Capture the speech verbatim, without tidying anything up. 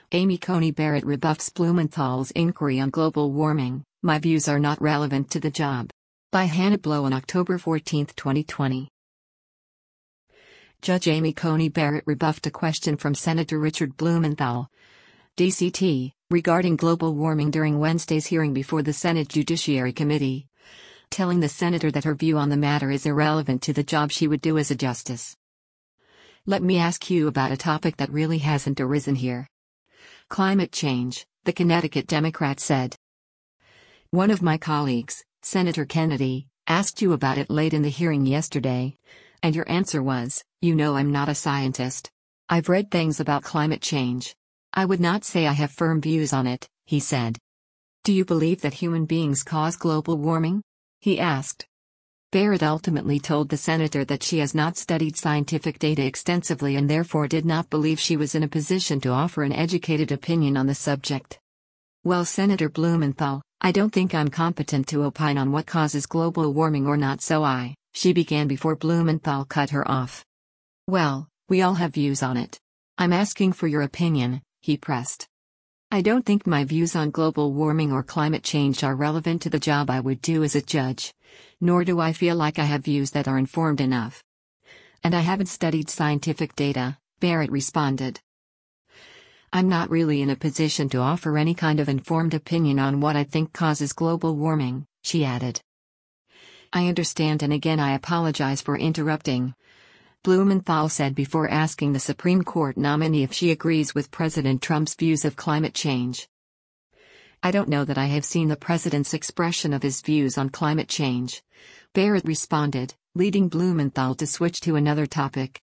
Amy Coney Barrett rebuffs Blumenthal's inquiry on global warming. My views are not relevant to the job. By Hannah Blow on October fourteenth, twenty twenty. Judge Amy Coney Barrett rebuffed a question from Senator Richard Blumenthal, D C T, regarding global warming during Wednesday's hearing before the Senate Judiciary Committee, telling the senator that her view on the matter is irrelevant to the job she would do as a justice. Let me ask you about a topic that really hasn't arisen here. Climate change, the Connecticut Democrat said. One of my colleagues, Senator Kennedy, asked you about it late in the hearing yesterday, and your answer was, you know I'm not a scientist. I've read things about climate change. I would not say I have firm views on it, he said. Do you believe that human beings cause global warming? He asked. Barrett ultimately told the senator that she has not studied scientific data extensively and therefore did not believe she was in a position to offer an educated opinion on the subject. Well, Senator Blumenthal, I don't think I'm competent to opine on what causes global warming or not, so I, she began before Blumenthal cut her off. Well, we all have views on it. I'm asking for your opinion, he pressed. I don't think my views on global warming or climate change are relevant to the job I would do as a judge, nor do I feel like I have views that are informed enough. And I haven't studied scientific data, Barrett responded. I'm not really in a position to offer any kind of informed opinion on what I think causes global warming, she added. I understand, and again I apologize for interrupting, Blumenthal said before asking the Supreme Court nominee if she agrees with President Trump's views of climate change. I don't know that I have seen the president's expression of his views on climate change, Barrett responded, leading Blumenthal to switch to another topic.